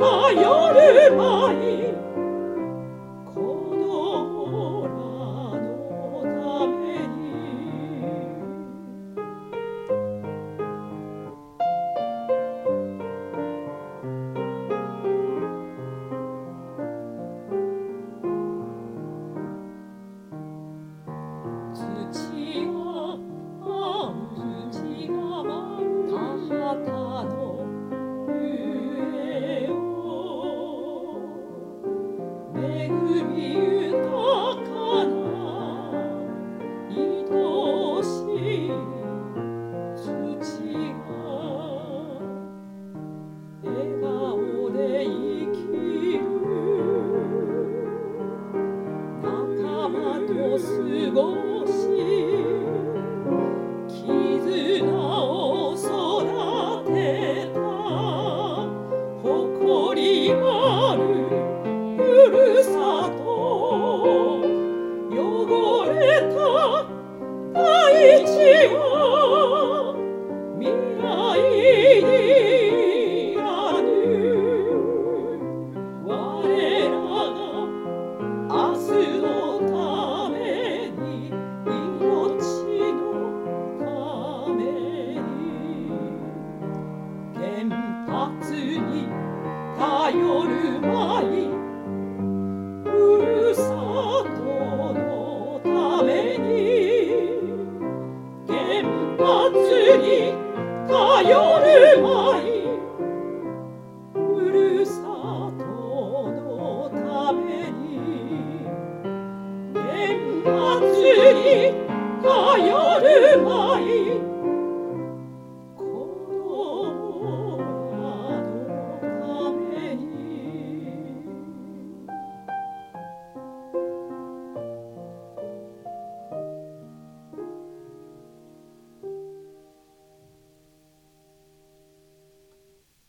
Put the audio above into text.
頼るまい子供らのために土が舞った旗の上を恵み豊かな愛しい土が笑顔で生きる仲間と過ごし絆を育てた誇りあるふるさと汚れた大地は未来にいらぬ我らが明日のために命のために原発に頼るまいふるさとのために原発に頼るまい